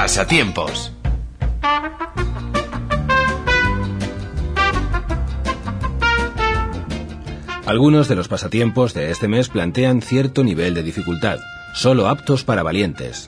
Pasatiempos. Algunos de los pasatiempos de este mes plantean cierto nivel de dificultad, solo aptos para valientes.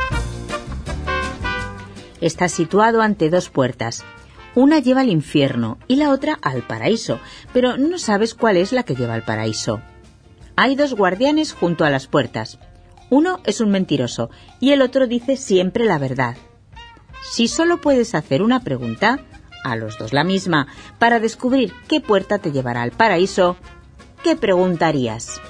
Estás situado ante dos puertas. Una lleva al infierno y la otra al paraíso, pero no sabes cuál es la que lleva al paraíso. Hay dos guardianes junto a las puertas. Uno es un mentiroso y el otro dice siempre la verdad. Si solo puedes hacer una pregunta, a los dos la misma, para descubrir qué puerta te llevará al paraíso, ¿qué preguntarías?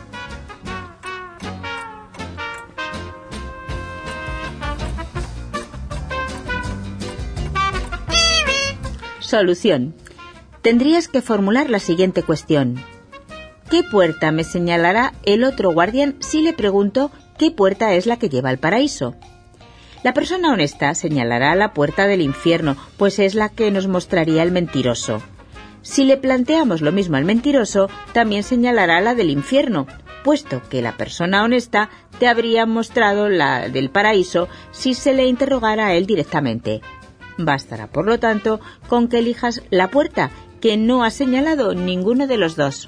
Solución. Tendrías que formular la siguiente cuestión. ¿Qué puerta me señalará el otro guardián si le pregunto qué puerta es la que lleva al paraíso? La persona honesta señalará la puerta del infierno, pues es la que nos mostraría el mentiroso. Si le planteamos lo mismo al mentiroso, también señalará la del infierno, puesto que la persona honesta te habría mostrado la del paraíso si se le interrogara a él directamente. Bastará, por lo tanto, con que elijas la puerta que no ha señalado ninguno de los dos.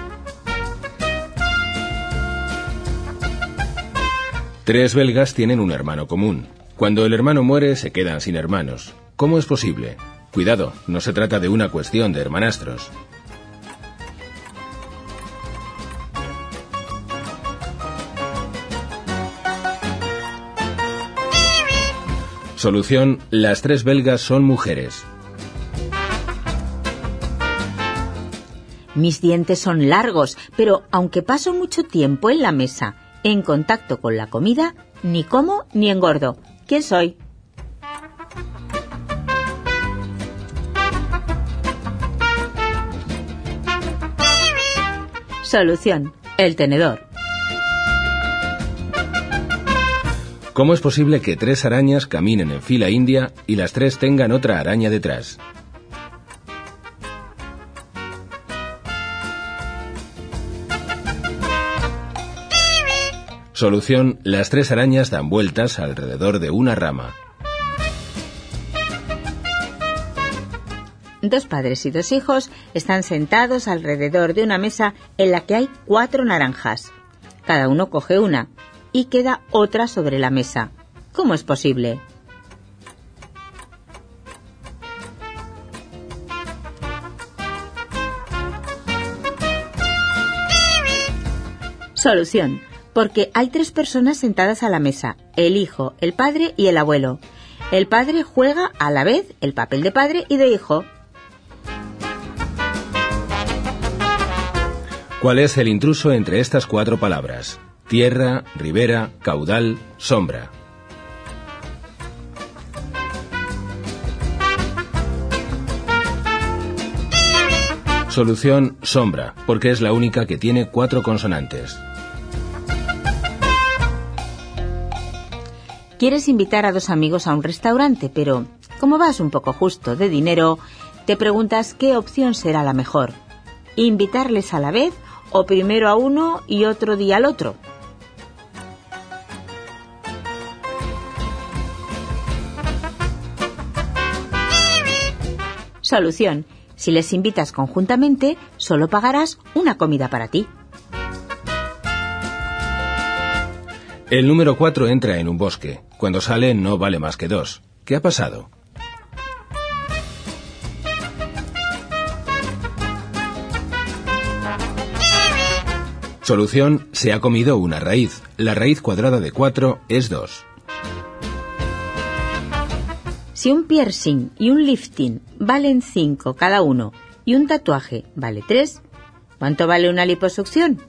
Tres belgas tienen un hermano común. Cuando el hermano muere, se quedan sin hermanos. ¿Cómo es posible? Cuidado, no se trata de una cuestión de hermanastros. Solución: las tres belgas son mujeres. Mis dientes son largos, pero aunque paso mucho tiempo en la mesa, en contacto con la comida, ni como ni engordo. ¿Quién soy? Solución: el tenedor. ¿Cómo es posible que tres arañas caminen en fila india y las tres tengan otra araña detrás? Solución: las tres arañas dan vueltas alrededor de una rama. Dos padres y dos hijos están sentados alrededor de una mesa en la que hay 4 naranjas. Cada uno coge una y queda otra sobre la mesa. ¿Cómo es posible? Solución: porque hay 3 personas sentadas a la mesa, el hijo, el padre y el abuelo. El padre juega a la vez el papel de padre y de hijo. ¿Cuál es el intruso entre estas 4 palabras? Tierra, ribera, caudal, sombra. Solución: sombra, porque es la única que tiene 4 consonantes. Quieres invitar a 2 amigos a un restaurante, pero como vas un poco justo de dinero, te preguntas qué opción será la mejor. ¿Invitarles a la vez o primero a uno y otro día al otro? Solución: si les invitas conjuntamente, solo pagarás una comida para ti. El número 4 entra en un bosque. Cuando sale no vale más que 2. ¿Qué ha pasado? Solución: se ha comido una raíz. La raíz cuadrada de 4 es 2. Si un piercing y un lifting valen 5 cada uno y un tatuaje vale 3, ¿cuánto vale una liposucción?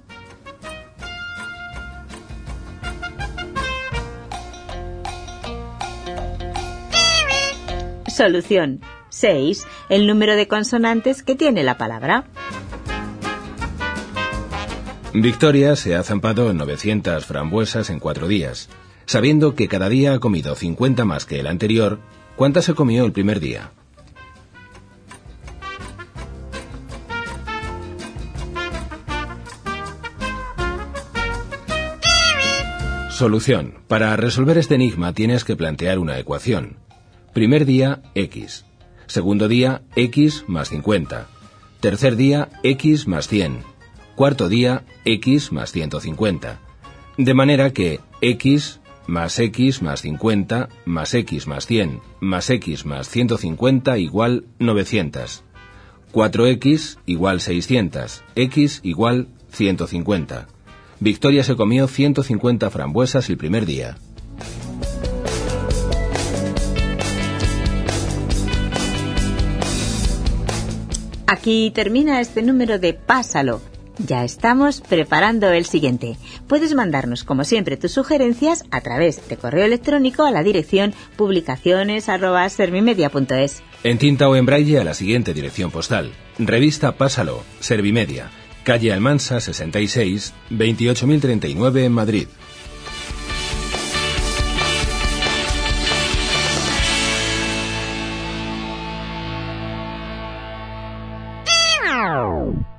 Solución: 6, el número de consonantes que tiene la palabra. Victoria se ha zampado 900 frambuesas en 4 días. Sabiendo que cada día ha comido 50 más que el anterior, ¿cuántas se comió el primer día? Solución. Para resolver este enigma tienes que plantear una ecuación. Primer día, x. Segundo día, x más 50. Tercer día, x más 100. Cuarto día, x más 150. De manera que x más 50 más x más 100 más x más 150 igual 900. 4x igual 600. X igual 150. Victoria se comió 150 frambuesas el primer día. Aquí termina este número de Pásalo. Ya estamos preparando el siguiente. Puedes mandarnos, como siempre, tus sugerencias a través de correo electrónico a la dirección publicaciones@servimedia.es. En tinta o en braille a la siguiente dirección postal. Revista Pásalo, Servimedia, calle Almansa 66, 28039 en Madrid. Wow.